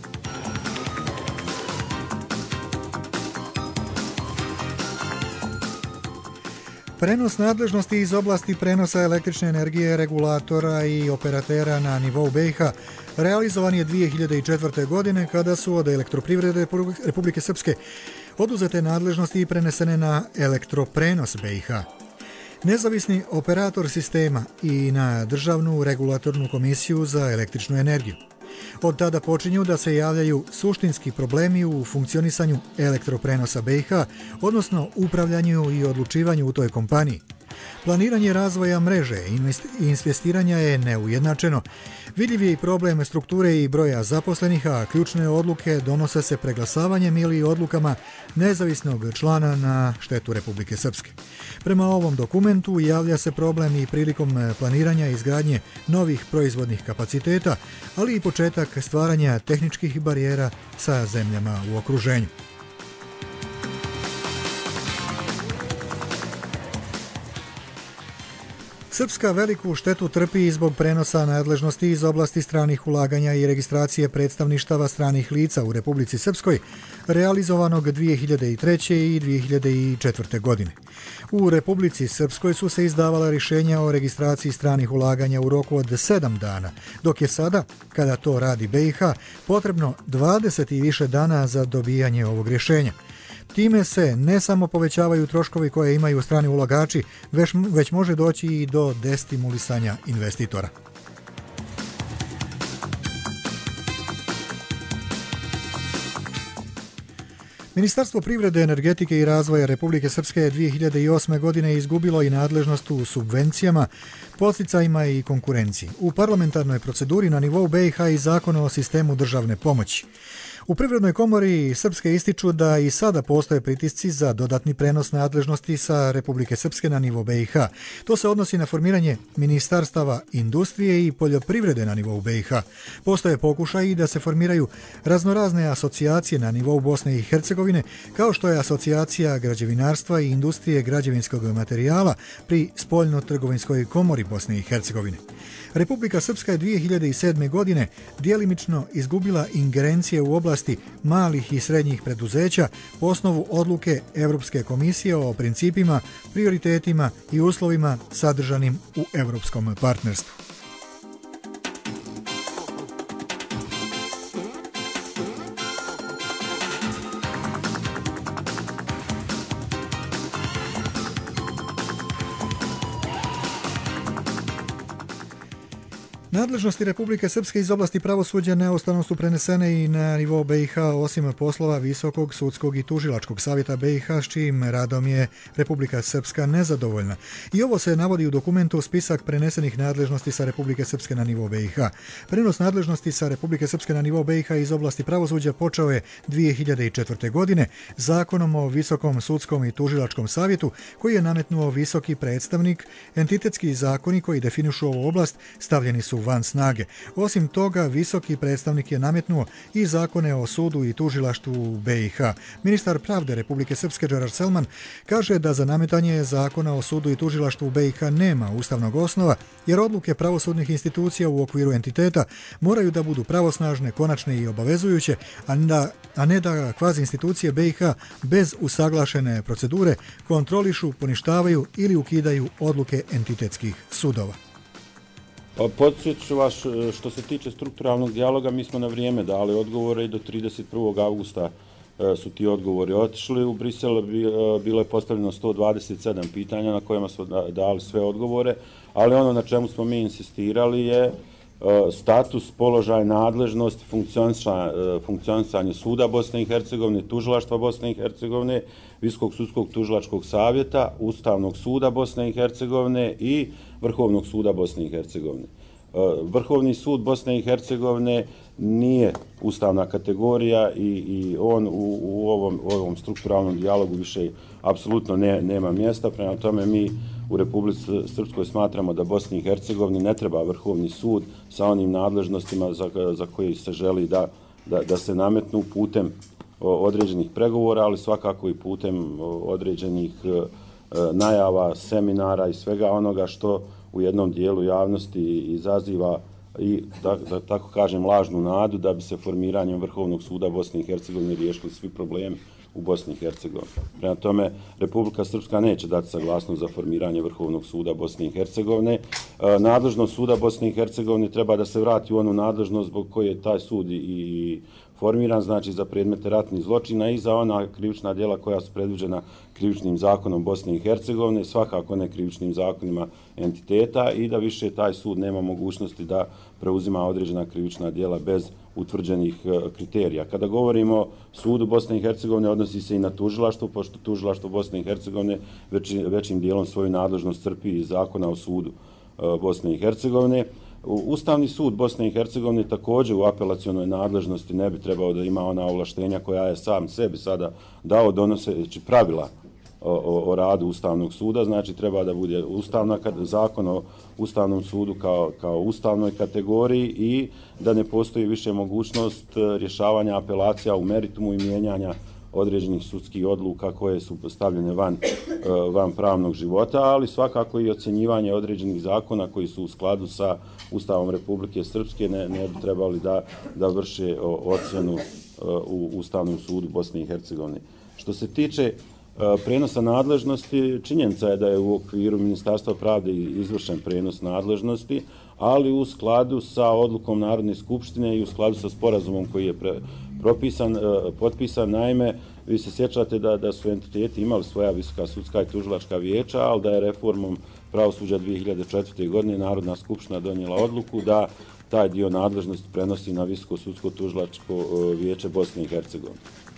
Prenos nadležnosti iz oblasti prenosa električne energije, regulatora i operatera na nivou B i H realizovan je dvije hiljade četvrte. godine kada su od Elektroprivrede Republike Srpske oduzete nadležnosti i prenesene na elektroprenos B i H. Nezavisni operator sistema i na Državnu regulatornu komisiju za električnu energiju. Od tada počinju da se javljaju suštinski problemi u funkcionisanju elektroprenosa B i H, odnosno upravljanju i odlučivanju u toj kompaniji. Planiranje razvoja mreže i investiranja je neujednačeno. Vidljiv je i problem strukture i broja zaposlenih, a ključne odluke donose se preglasavanjem ili odlukama nezavisnog člana na štetu Republike Srpske. Prema ovom dokumentu javlja se problem i prilikom planiranja izgradnje novih proizvodnih kapaciteta, ali i početak stvaranja tehničkih barijera sa zemljama u okruženju. Srpska veliku štetu trpi zbog prenosa nadležnosti iz oblasti stranih ulaganja i registracije predstavništava stranih lica u Republici Srpskoj, realizovanog dvije hiljade treće. i dvije hiljade četvrte. godine. U Republici Srpskoj su se izdavala rješenja o registraciji stranih ulaganja u roku od sedam dana, dok je sada, kada to radi B i H, potrebno dvadeset i više dana za dobijanje ovog rješenja. Time se ne samo povećavaju troškovi koje imaju strani ulagači, već, već može doći i do destimulisanja investitora. Ministarstvo privrede, energetike i razvoja Republike Srpske je dvije hiljade osme. godine izgubilo i nadležnost u subvencijama, podsticajima i konkurenciji. U parlamentarnoj proceduri na nivou B i H i zakona o sistemu državne pomoći. U Privrednoj komori Srpske ističu da i sada postoje pritisci za dodatni prenos nadležnosti sa Republike Srpske na nivo B i H. To se odnosi na formiranje ministarstava industrije i poljoprivrede na nivou B i H. Postoje pokušaji da se formiraju raznorazne asocijacije na nivou Bosne i Hercegovine, kao što je asocijacija građevinarstva i industrije građevinskog materijala pri Spoljno-trgovinskoj komori Bosne i Hercegovine. Republika Srpska je dvije hiljade sedme. godine djelimično izgubila ingerencije u oblasti malih i srednjih preduzeća po osnovu odluke Evropske komisije o principima, prioritetima i uslovima sadržanim u Evropskom partnerstvu. Nadležnosti Republike Srpske iz oblasti pravosuđa neustavno su prenesene i na nivo B i H osim poslova Visokog sudskog i tužilačkog savjeta B i H, s čijim radom je Republika Srpska nezadovoljna. I ovo se navodi u dokumentu Spisak prenesenih nadležnosti sa Republike Srpske na nivo B i H. Prenos nadležnosti sa Republike Srpske na nivo B i H iz oblasti pravosuđa počeo je dvije hiljade četvrte. godine zakonom o Visokom sudskom i tužilačkom savjetu, koji je nametnuo visoki predstavnik. Entitetski zakoni koji definišu ovu oblast stavljeni su van snage. Osim toga, visoki predstavnik je nametnuo i zakone o sudu i tužilaštvu B i H. Ministar pravde Republike Srpske Džerar Selman kaže da za nametanje zakona o sudu i tužilaštvu B i H nema ustavnog osnova, jer odluke pravosudnih institucija u okviru entiteta moraju da budu pravosnažne, konačne i obavezujuće, a, da, a ne da kvazi institucije B i H bez usaglašene procedure kontrolišu, poništavaju ili ukidaju odluke entitetskih sudova. Podsjetit ću vas, što se tiče strukturalnog dijaloga, mi smo na vrijeme dali odgovore i do trideset prvog avgusta su ti odgovori otišli. U Briselu bilo je postavljeno sto dvadeset sedam pitanja na kojima smo dali sve odgovore, ali ono na čemu smo mi insistirali je status, položaj, nadležnost, funkcionisanje suda Bosne i Hercegovine, tužilaštva Bosne i Hercegovine, Visokog sudskog tužilačkog savjeta, Ustavnog suda Bosne i Hercegovine i Vrhovnog suda Bosne i Hercegovine. Vrhovni sud Bosne i Hercegovine nije ustavna kategorija i, i on u, u, ovom, u ovom strukturalnom dijalogu više apsolutno ne, nema mjesta. Prema tome mi u Republici Srpskoj smatramo da Bosni i Hercegovini ne treba Vrhovni sud sa onim nadležnostima za, za koje se želi da, da, da se nametnu putem određenih pregovora, ali svakako i putem određenih najava, seminara i svega onoga što u jednom dijelu javnosti izaziva i, da, da tako kažem, lažnu nadu da bi se formiranjem Vrhovnog suda Bosne i Hercegovine riješili svi problemi u Bosni i Hercegovini. Prema tome, Republika Srpska neće dati saglasnost za formiranje Vrhovnog suda Bosne i Hercegovine. E, nadležnost suda Bosne i Hercegovine treba da se vrati u onu nadležnost zbog koje je taj sud i, i formiran, znači za predmete ratnih zločina i za ona krivična djela koja su predviđena krivičnim zakonom Bosne i Hercegovine, svakako ne krivičnim zakonima entiteta, i da više taj sud nema mogućnosti da preuzima određena krivična djela bez utvrđenih kriterija. Kada govorimo o sudu Bosne i Hercegovine, odnosi se i na tužilaštvo, pošto tužilaštvo Bosne i Hercegovine već, većim dijelom svoju nadležnost crpi iz zakona o sudu Bosne i Hercegovine. Ustavni sud Bosne i Hercegovine također u apelacionoj nadležnosti ne bi trebao da ima ona ovlaštenja koja je sam sebi sada dao donoseći pravila o, o, o radu Ustavnog suda, znači treba da bude ustavna, zakon o Ustavnom sudu kao, kao ustavnoj kategoriji i da ne postoji više mogućnost rješavanja apelacija u meritumu i mijenjanja određenih sudskih odluka koje su stavljene van, van pravnog života, ali svakako i ocjenjivanje određenih zakona koji su u skladu sa Ustavom Republike Srpske ne, ne bi trebali da, da vrše ocjenu u Ustavnom sudu Bosne i Hercegovine. Što se tiče prenosa nadležnosti, činjenica je da je u okviru Ministarstva pravde izvršen prenos nadležnosti, ali u skladu sa odlukom Narodne skupštine i u skladu sa sporazumom koji je pre, propisan, potpisan. Naime, vi se sjećate da, da su entiteti imali svoja visoka sudska i tužilačka vijeća, ali da je reformom pravosuđa dvije hiljade četvrte. godine Narodna skupština donijela odluku da taj dio nadležnosti prenosi na Visoko sudsko tužilačko vijeće Bosne i Hercegovine.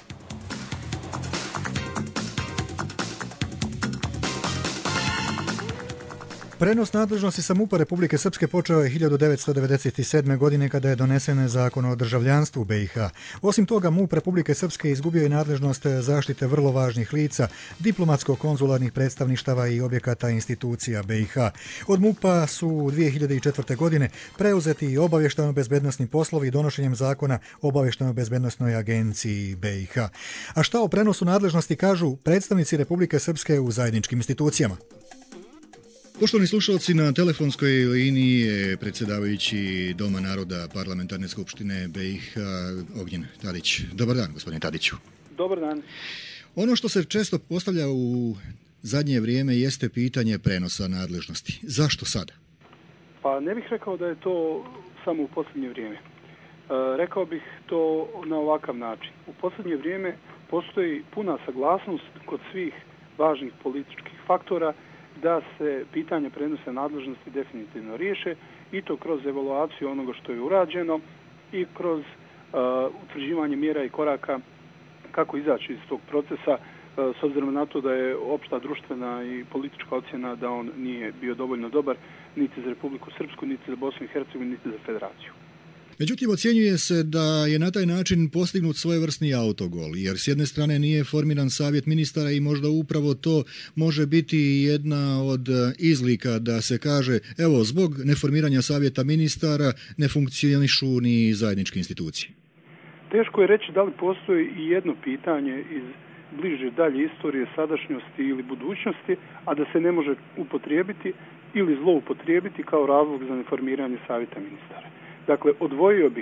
Prenos nadležnosti samouprave Republike Srpske počeo je hiljadu devetsto devedeset sedme. godine kada je donesen zakon o državljanstvu B i H. Osim toga, M U P Republike Srpske izgubio je nadležnost zaštite vrlo važnih lica, diplomatsko-konzularnih predstavništava i objekata institucija B i H. Od M U P-a su dvije hiljade četvrte. godine preuzeti i obavještajno-bezbednosni poslovi donošenjem zakona o obavještajno-bezbednosnoj agenciji B i H. A šta o prenosu nadležnosti kažu predstavnici Republike Srpske u zajedničkim institucijama? Poštovani slušalci, na telefonskoj liniji je predsjedavajući Doma naroda Parlamentarne skupštine B i H Ognjen Tadić. Dobar dan, gospodine Tadiću. Dobar dan. Ono što se često postavlja u zadnje vrijeme jeste pitanje prenosa nadležnosti. Zašto sada? Pa ne bih rekao da je to samo u posljednje vrijeme. E, rekao bih to na ovakav način. U posljednje vrijeme postoji puna saglasnost kod svih važnih političkih faktora da se pitanje prenose nadležnosti definitivno riješe, i to kroz evaluaciju onoga što je urađeno i kroz uh, utvrđivanje mjera i koraka kako izaći iz tog procesa, uh, s obzirom na to da je opšta društvena i politička ocjena da on nije bio dovoljno dobar niti za Republiku Srpsku, niti za Bosnu i Hercegovinu, niti za Federaciju. Međutim, ocjenjuje se da je na taj način postignut svojevrsni autogol, jer s jedne strane nije formiran savjet ministara i možda upravo to može biti jedna od izlika da se kaže, evo, zbog neformiranja savjeta ministara ne funkcionišu ni zajedničke institucije. Teško je reći da li postoji i jedno pitanje iz bliže dalje istorije, sadašnjosti ili budućnosti, a da se ne može upotrijebiti ili zloupotrijebiti kao razlog za neformiranje savjeta ministara. Dakle, odvojio bih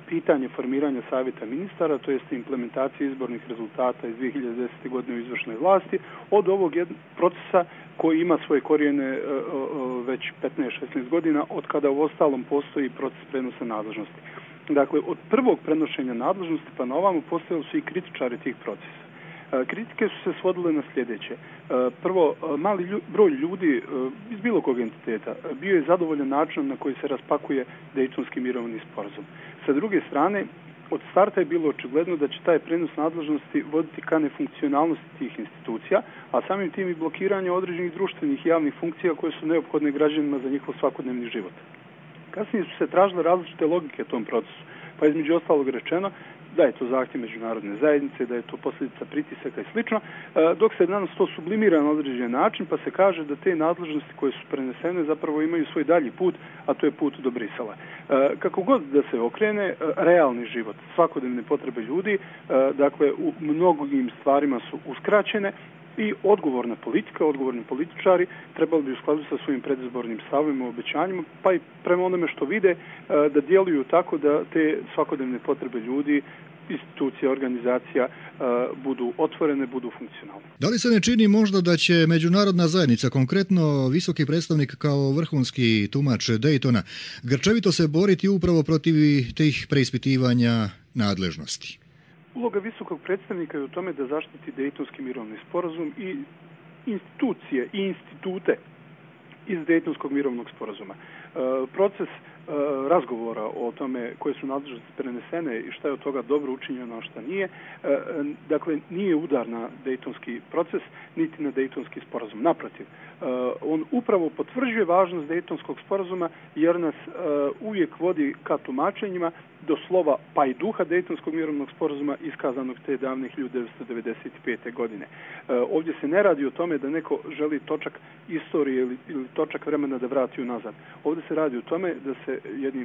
pitanje formiranja savjeta ministara, to jest implementacije izbornih rezultata iz dvije hiljade desete. godine u izvršnoj vlasti, od ovog procesa koji ima svoje korijene već petnaest šesnaest godina, od kada u ostalom postoji proces prenosa nadležnosti. Dakle, od prvog prenošenja nadležnosti pa na ovamo postojali su i kritičari tih procesa. Kritike su se svodile na sljedeće. Prvo, mali broj ljudi iz bilo kog entiteta bio je zadovoljan načinom na koji se raspakuje Dejtonski mirovni sporazum. Sa druge strane, od starta je bilo očigledno da će taj prenos nadležnosti voditi ka nefunkcionalnosti tih institucija, a samim tim i blokiranje određenih društvenih i javnih funkcija koje su neophodne građanima za njihov svakodnevni život. Kasnije su se tražile različite logike tom procesu, pa između ostalog rečeno da je to zahtjev međunarodne zajednice, da je to posljedica pritisaka i slično, dok se danas to sublimira na određen način, pa se kaže da te nadležnosti koje su prenesene zapravo imaju svoj dalji put, a to je put do Brisela. Kako god da se okrene, realni život, svakodnevne potrebe ljudi, dakle u mnogim stvarima su uskraćene, i odgovorna politika, odgovorni političari trebali bi u skladu sa svojim predizbornim stavovima, obećanjima, pa i prema onome što vide, da djeluju tako da te svakodnevne potrebe ljudi, institucija, organizacija budu otvorene, budu funkcionalne. Da li se ne čini možda da će međunarodna zajednica, konkretno visoki predstavnik kao vrhunski tumač Daytona, grčevito se boriti upravo protiv tih preispitivanja nadležnosti? Uloga visokog predstavnika je u tome da zaštiti Dejtonski mirovni sporazum i institucije i institute iz Dejtonskog mirovnog sporazuma. E, proces e, razgovora o tome koje su nadležnosti prenesene i šta je od toga dobro učinjeno, a šta nije, e, dakle nije udar na Dejtonski proces niti na Dejtonski sporazum. Naprotiv, e, on upravo potvrđuje važnost Dejtonskog sporazuma jer nas e, uvijek vodi ka tumačenjima do slova pa i duha Dejtonskog mirovnog sporazuma iskazanog te davne hiljadu devetsto devedeset pete. godine. E, ovdje se ne radi o tome da neko želi točak istorije ili, ili točak vremena da vrati unazad. Ovdje se radi o tome da se jednim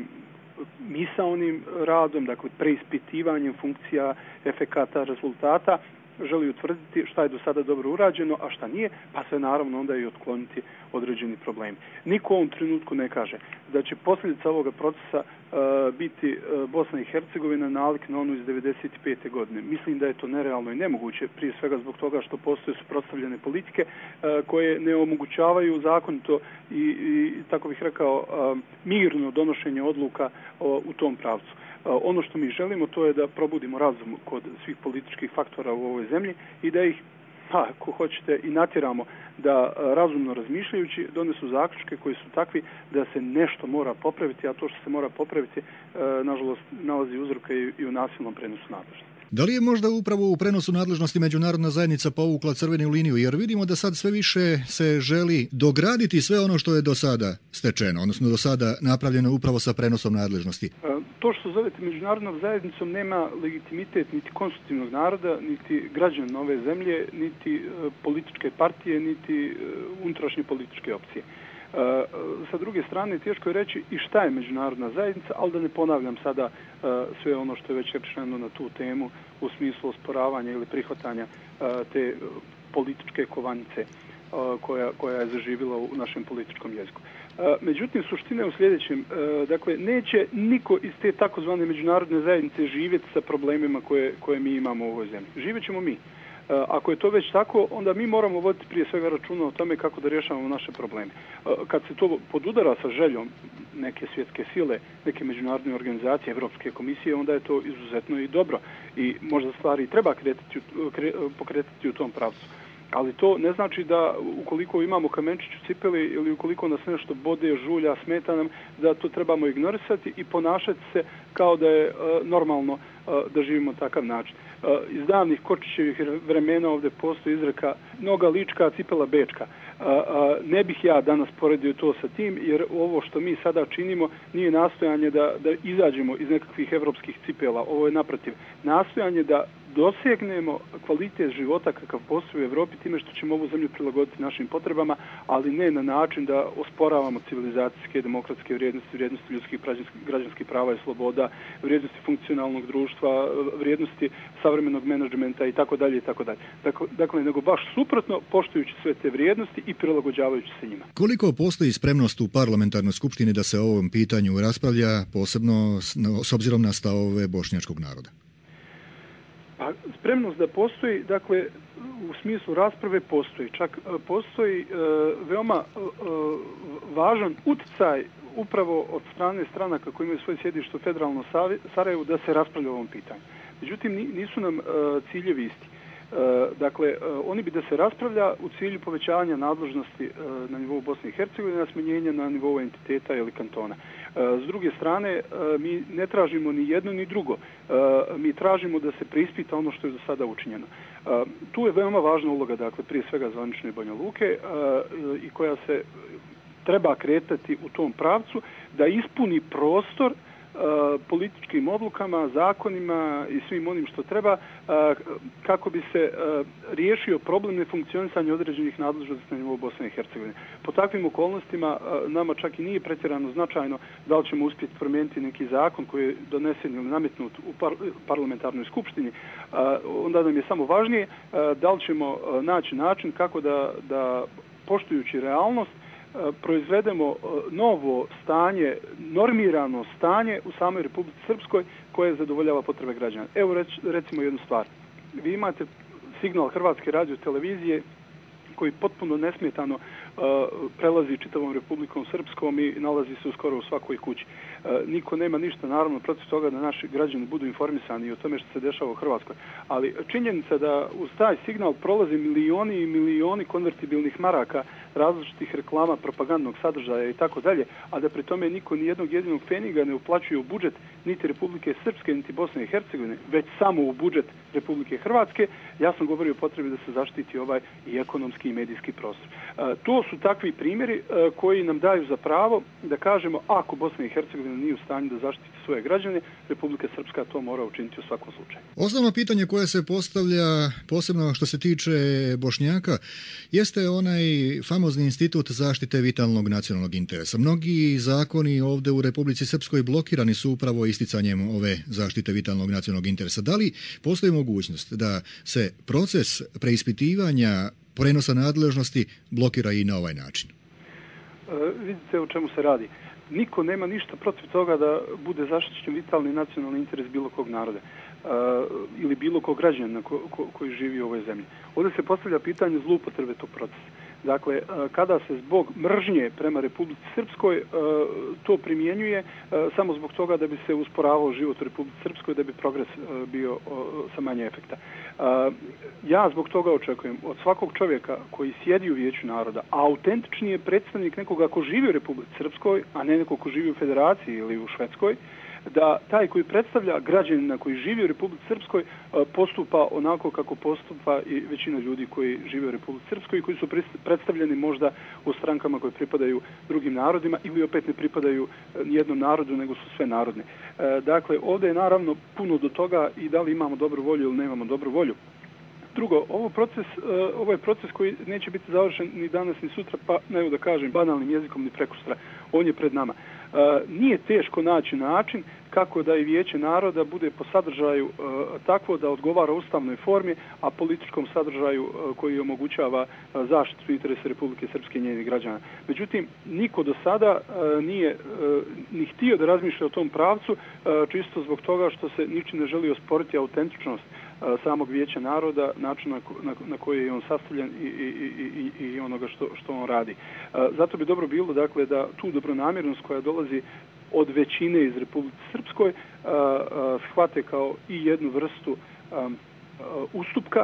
misaonim radom, dakle preispitivanjem funkcija, efekata, rezultata, želi utvrditi šta je do sada dobro urađeno, a šta nije, pa se naravno onda i otkloniti određeni problemi. Niko u ovom trenutku ne kaže da će posljedica ovoga procesa uh, biti uh, Bosna i Hercegovina nalik na onu iz devedeset pete. godine. Mislim da je to nerealno i nemoguće, prije svega zbog toga što postoje suprotstavljene politike uh, koje ne omogućavaju zakonito i, i tako bih rekao, uh, mirno donošenje odluka uh, u tom pravcu. Ono što mi želimo to je da probudimo razum kod svih političkih faktora u ovoj zemlji i da ih, pa, ako hoćete, i natjeramo da razumno razmišljajući donesu zaključke koji su takvi da se nešto mora popraviti, a to što se mora popraviti, nažalost, nalazi uzroka i u nasilnom prenosu nadležnosti. Da li je možda upravo u prenosu nadležnosti međunarodna zajednica povukla crvenu liniju, jer vidimo da sad sve više se želi dograditi sve ono što je do sada stečeno, odnosno do sada napravljeno upravo sa prenosom nadležnosti? To što zovete međunarodnom zajednicom nema legitimitet niti konstitutivnog naroda, niti građana ove zemlje, niti političke partije, niti unutrašnje političke opcije. Uh, sa druge strane, teško je reći i šta je međunarodna zajednica, ali da ne ponavljam sada uh, sve ono što je već rečeno na tu temu u smislu osporavanja ili prihvatanja uh, te uh, političke kovanice uh, koja, koja je zaživjela u našem političkom jeziku. Uh, međutim, suština je u sljedećem. Uh, dakle, neće niko iz te takozvane međunarodne zajednice živjeti sa problemima koje, koje mi imamo u ovoj zemlji. Živjet ćemo mi. Ako je to već tako, onda mi moramo voditi prije svega računa o tome kako da rješavamo naše probleme. Kad se to podudara sa željom neke svjetske sile, neke međunarodne organizacije, Evropske komisije, onda je to izuzetno i dobro. I možda stvari treba kretati, kre, pokretati u tom pravcu. Ali to ne znači da ukoliko imamo kamenčić u cipeli ili ukoliko nas nešto bode, žulja, smeta nam, da to trebamo ignorisati i ponašati se kao da je uh, normalno uh, da živimo takav način. Uh, iz davnih Kočićevih vremena ovdje postoji izreka noga lička, cipela bečka. Uh, uh, ne bih ja danas poredio to sa tim, jer ovo što mi sada činimo nije nastojanje da, da izađemo iz nekakvih evropskih cipela. Ovo je naprotiv nastojanje da dosegnemo kvalitet života kakav postoji u Europi time što ćemo ovu zemlju prilagoditi našim potrebama, ali ne na način da osporavamo civilizacijske, demokratske vrijednosti, vrijednosti ljudskih građanskih prava i sloboda, vrijednosti funkcionalnog društva, vrijednosti savremenog menadžmenta i tako dalje i tako dalje. Dakle, dakle, nego baš suprotno, poštujući sve te vrijednosti i prilagođavajući se njima. Koliko postoji spremnost u parlamentarnoj skupštini da se o ovom pitanju raspravlja, posebno s, no, s obzirom na stavove bošnjačkog naroda? Pa, spremnost da postoji, dakle, u smislu rasprave postoji. Čak postoji e, veoma e, važan utjecaj upravo od strane stranaka koji imaju svoje sjedište u federalnom Sarajevu da se raspravlja o ovom pitanju. Međutim, nisu nam e, ciljevi isti. E, dakle, e, oni bi da se raspravlja u cilju povećavanja nadležnosti e, na nivou Bosne i Hercegovine, na smanjenje na nivou entiteta ili kantona. E, s druge strane, e, mi ne tražimo ni jedno ni drugo. E, mi tražimo da se preispita ono što je do sada učinjeno. E, tu je veoma važna uloga, dakle, prije svega zvanične Banja Luke e, i koja se treba kretati u tom pravcu da ispuni prostor političkim odlukama, zakonima i svim onim što treba kako bi se riješio problem nefunkcionisanja određenih nadležnosti na nivou Bosne i Hercegovine. Po takvim okolnostima nama čak i nije pretjerano značajno da li ćemo uspjeti promijeniti neki zakon koji je donesen ili nametnut u parlamentarnoj skupštini. Onda nam je samo važnije da li ćemo naći način kako da, da poštujući realnost proizvedemo novo stanje, normirano stanje u samoj Republici Srpskoj koje zadovoljava potrebe građana. Evo rec, recimo jednu stvar. Vi imate signal Hrvatske radiotelevizije koji potpuno nesmetano uh, prelazi čitavom Republikom Srpskom i nalazi se skoro u svakoj kući. Uh, niko nema ništa, naravno, protiv toga da naši građani budu informisani o tome što se dešava u Hrvatskoj. Ali činjenica da uz taj signal prolazi milioni i milioni konvertibilnih maraka različitih reklama, propagandnog sadržaja i tako dalje, a da pri tome niko ni jednog jedinog pfeniga ne uplaćuje u budžet niti Republike Srpske, niti Bosne i Hercegovine, već samo u budžet Republike Hrvatske, jasno govori o potrebi da se zaštiti ovaj i ekonomski i medijski prostor. E, to su takvi primjeri e, koji nam daju za pravo da kažemo ako Bosna i Hercegovina nije u stanju da zaštiti svoje građane, Republika Srpska to mora učiniti u svakom slučaju. Osnovno pitanje koje se postavlja, posebno što se tiče Bošnjaka, jeste onaj famozni institut zaštite vitalnog nacionalnog interesa. Mnogi zakoni ovdje u Republici Srpskoj blokirani su upravo isticanjem ove zaštite vitalnog nacionalnog interesa. Da li postoji mogućnost da se proces preispitivanja prenosa nadležnosti blokira i na ovaj način? E, vidite o čemu se radi. Niko nema ništa protiv toga da bude zaštićen vitalni nacionalni interes bilo kog naroda uh, ili bilo kog građana ko, ko, koji živi u ovoj zemlji. Ovdje se postavlja pitanje zloupotrebe tog procesa. Dakle, uh, kada se zbog mržnje prema Republici Srpskoj uh, to primjenjuje uh, samo zbog toga da bi se usporavao život u Republici Srpskoj, da bi progres uh, bio uh, sa manje efekta. Uh, ja zbog toga očekujem od svakog čovjeka koji sjedi u Vijeću naroda, a autentični je predstavnik nekoga ko živi u Republici Srpskoj, a ne neko ko živi u Federaciji ili u Švedskoj, da taj koji predstavlja građanina koji živi u Republici Srpskoj postupa onako kako postupa i većina ljudi koji žive u Republici Srpskoj i koji su predstavljeni možda u strankama koje pripadaju drugim narodima ili opet ne pripadaju nijednom narodu, nego su sve narodne. Dakle, ovdje je naravno puno do toga i da li imamo dobru volju ili nemamo dobru volju. Drugo, ovo, proces, ovo je proces koji neće biti završen ni danas ni sutra, pa ne da kažem banalnim jezikom ni prekosutra. On je pred nama. Nije teško naći način kako da i Vijeće naroda bude po sadržaju takvo da odgovara ustavnoj formi, a političkom sadržaju koji omogućava zaštitu interesa Republike Srpske i njenih građana. Međutim, niko do sada nije ni htio da razmišlja o tom pravcu, čisto zbog toga što se ničim ne želi osporiti autentičnost samog Vijeća naroda, način na, na, na koji je on sastavljen i, i, i, i onoga što, što on radi. Zato bi dobro bilo, dakle, da tu dobronamjernost koja dolazi od većine iz Republike Srpskoj shvate kao i jednu vrstu um, ustupka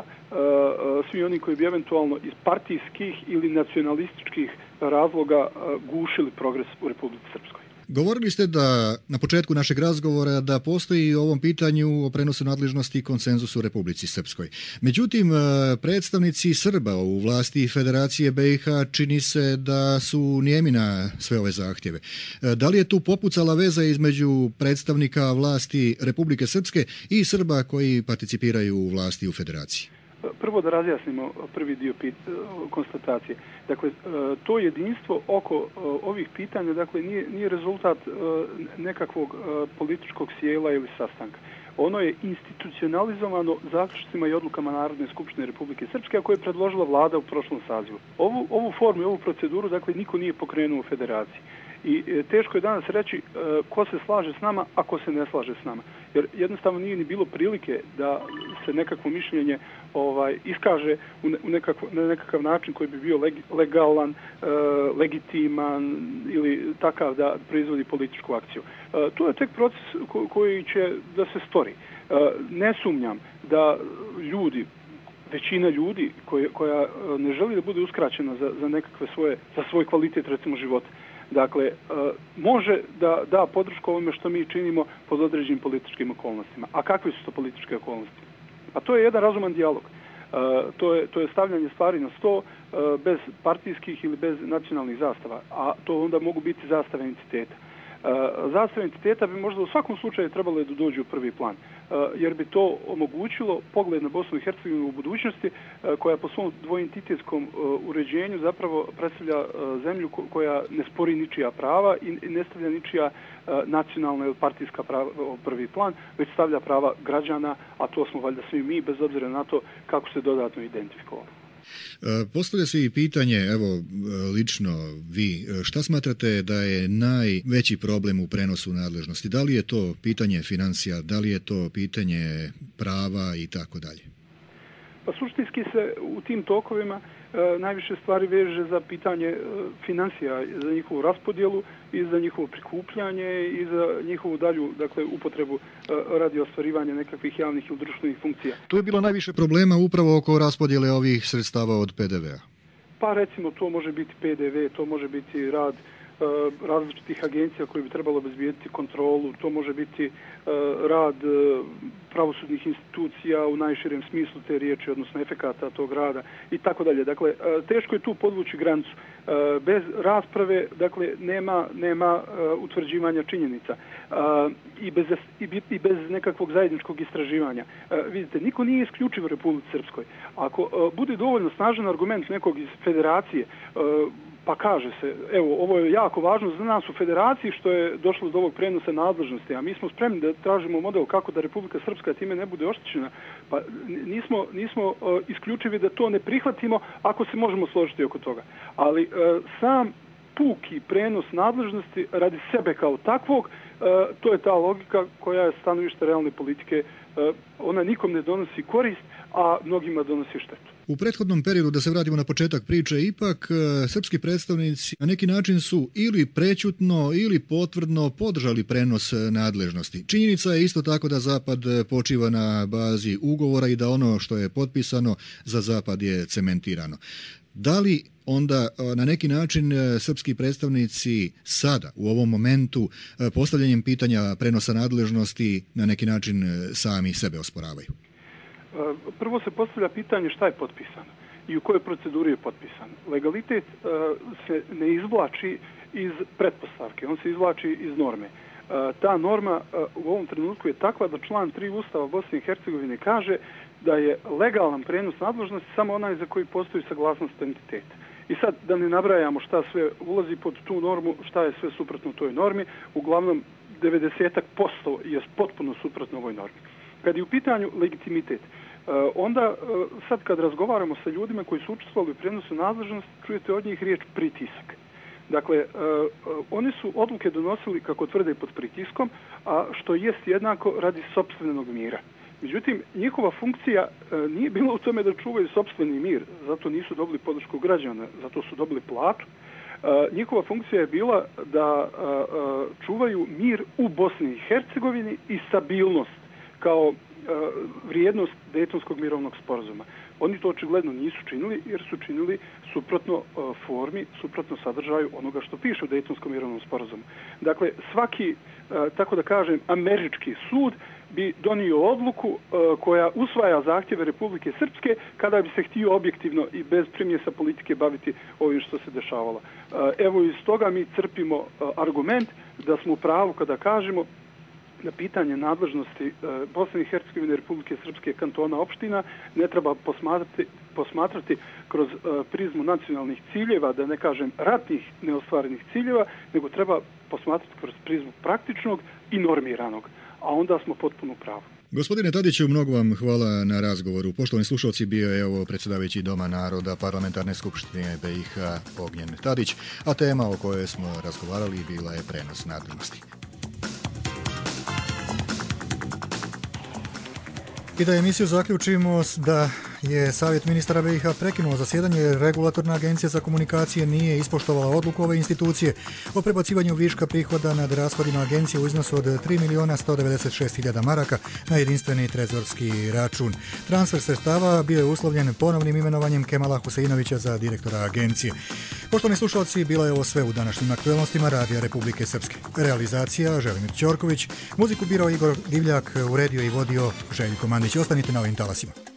svi oni koji bi eventualno iz partijskih ili nacionalističkih razloga gušili progres u Republici Srpskoj. Govorili ste da na početku našeg razgovora da postoji u ovom pitanju o prenosu nadležnosti i konsenzus u Republici Srpskoj. Međutim, predstavnici Srba u vlasti Federacije B i H čini se da su nijemi na sve ove zahtjeve. Da li je tu popucala veza između predstavnika vlasti Republike Srpske i Srba koji participiraju u vlasti u Federaciji? Prvo da razjasnimo prvi dio pit, konstatacije. Dakle, to jedinstvo oko ovih pitanja dakle, nije, nije rezultat nekakvog političkog sjela ili sastanka. Ono je institucionalizovano zaključcima i odlukama Narodne skupštine Republike Srpske, a koje je predložila vlada u prošlom sazivu. Ovu, ovu formu i ovu proceduru dakle, niko nije pokrenuo u Federaciji. I teško je danas reći ko se slaže s nama, a ko se ne slaže s nama. Jer jednostavno nije ni bilo prilike da se nekakvo mišljenje ovaj, iskaže u nekakvo, na nekakav način koji bi bio legalan, legitiman ili takav da proizvodi političku akciju. To je tek proces koji će da se stvori. Ne sumnjam da ljudi, većina ljudi koja, koja ne želi da bude uskraćena za, za nekakve svoje, za svoj kvalitet recimo života, dakle, može da da podršku ovome što mi činimo pod određenim političkim okolnostima. A kakve su to političke okolnosti? A to je jedan razuman dijalog. To je, to je stavljanje stvari na sto bez partijskih ili bez nacionalnih zastava. A to onda mogu biti zastave entiteta. Zastave entiteta bi možda u svakom slučaju trebalo da dođu u prvi plan, jer bi to omogućilo pogled na Bosnu i Hercegovinu u budućnosti, koja po svom dvoentitetskom uređenju zapravo predstavlja zemlju koja ne spori ničija prava i ne stavlja ničija nacionalna ili partijska prava u prvi plan, već stavlja prava građana, a to smo valjda svi mi, bez obzira na to kako se dodatno identifikovali. Postavlja se i pitanje, evo lično vi, šta smatrate da je najveći problem u prenosu nadležnosti? Da li je to pitanje financija, da li je to pitanje prava i tako dalje? Pa suštinski se u tim tokovima e, najviše stvari veže za pitanje e, financija, za njihovu raspodjelu i za njihovo prikupljanje i za njihovu dalju dakle, upotrebu e, radi ostvarivanja nekakvih javnih ili društvenih funkcija. Tu je bilo najviše problema upravo oko raspodjele ovih sredstava od P D V-a. Pa recimo to može biti P D V, to može biti rad e, različitih agencija koji bi trebalo obezbijediti kontrolu, to može biti e, rad e, pravosudnih institucija u najširem smislu te riječi, odnosno efekata tog rada i tako dalje. Dakle, teško je tu podvući granicu. Bez rasprave, dakle, nema, nema utvrđivanja činjenica i bez, i bez nekakvog zajedničkog istraživanja. Vidite, niko nije isključiv u Republici Srpskoj. Ako bude dovoljno snažan argument nekog iz Federacije, pa kaže se, evo, ovo je jako važno za nas u Federaciji što je došlo do ovog prenosa nadležnosti, a mi smo spremni da tražimo model kako da Republika Srpska time ne bude oštećena, pa nismo, nismo uh, isključivi da to ne prihvatimo ako se možemo složiti oko toga. Ali uh, sam puki prenos nadležnosti radi sebe kao takvog, uh, to je ta logika koja je stanovište realne politike. Uh, ona nikom ne donosi korist, a mnogima donosi štetu. U prethodnom periodu, da se vratimo na početak priče, ipak srpski predstavnici na neki način su ili prećutno ili potvrdno podržali prenos nadležnosti. Činjenica je isto tako da Zapad počiva na bazi ugovora i da ono što je potpisano za Zapad je cementirano. Da li onda na neki način srpski predstavnici sada, u ovom momentu, postavljanjem pitanja prenosa nadležnosti na neki način sami sebe osporavaju? Prvo se postavlja pitanje šta je potpisano i u kojoj proceduri je potpisano. Legalitet uh, se ne izvlači iz pretpostavke, on se izvlači iz norme. Uh, ta norma uh, u ovom trenutku je takva da član tri Ustava Bosne i Hercegovine kaže da je legalan prenos nadležnosti samo onaj za koji postoji saglasnost entiteta. I sad da ne nabrajamo šta sve ulazi pod tu normu, šta je sve suprotno toj normi, uglavnom devedeset posto je potpuno suprotno ovoj normi. Kad je u pitanju legitimitet, onda sad kad razgovaramo sa ljudima koji su učestvovali u prenosu nadležnosti, čujete od njih riječ pritisak. Dakle, oni su odluke donosili, kako tvrde, pod pritiskom, a što jest jednako radi sopstvenog mira. Međutim, njihova funkcija nije bila u tome da čuvaju sopstveni mir, zato nisu dobili podršku građana, zato su dobili platu. Njihova funkcija je bila da čuvaju mir u Bosni i Hercegovini i stabilnost kao vrijednost Dejtonskog mirovnog sporazuma. Oni to očigledno nisu činili jer su činili suprotno uh, formi, suprotno sadržaju onoga što piše u Dejtonskom mirovnom sporazumu. Dakle, svaki, uh, tako da kažem, američki sud bi donio odluku uh, koja usvaja zahtjeve Republike Srpske kada bi se htio objektivno i bez primjesa politike baviti ovim što se dešavalo. Uh, evo iz toga mi crpimo uh, argument da smo u pravu kada kažemo na pitanje nadležnosti Bosne i Hercegovine, Republike Srpske, kantona, opština ne treba posmatrati, posmatrati kroz prizmu nacionalnih ciljeva, da ne kažem ratnih neostvarenih ciljeva, nego treba posmatrati kroz prizmu praktičnog i normiranog, a onda smo potpuno pravi. Gospodine Tadiću, mnogo vam hvala na razgovoru. Poštovani slušalci, bio je ovo predsjedavajući Doma naroda Parlamentarne skupštine B i H Ognjen Tadić, a tema o kojoj smo razgovarali bila je prenos nadležnosti. I da emisiju zaključimo da je Savjet ministara B i H prekinuo zasjedanje jer Regulatorna agencija za komunikacije nije ispoštovala odluku ove institucije o prebacivanju viška prihoda nad rashodima agencije u iznosu od tri milijuna sto devedeset šest hiljada maraka na jedinstveni trezorski račun. Transfer sredstava bio je uslovljen ponovnim imenovanjem Kemala Huseinovića za direktora agencije. Poštovani slušalci, bila je ovo sve u današnjim aktuelnostima Radija Republike Srpske. Realizacija Želimir Ćorković, muziku birao Igor Divljak, uredio i vodio Željko Mandić. Ostanite na ovim talasima.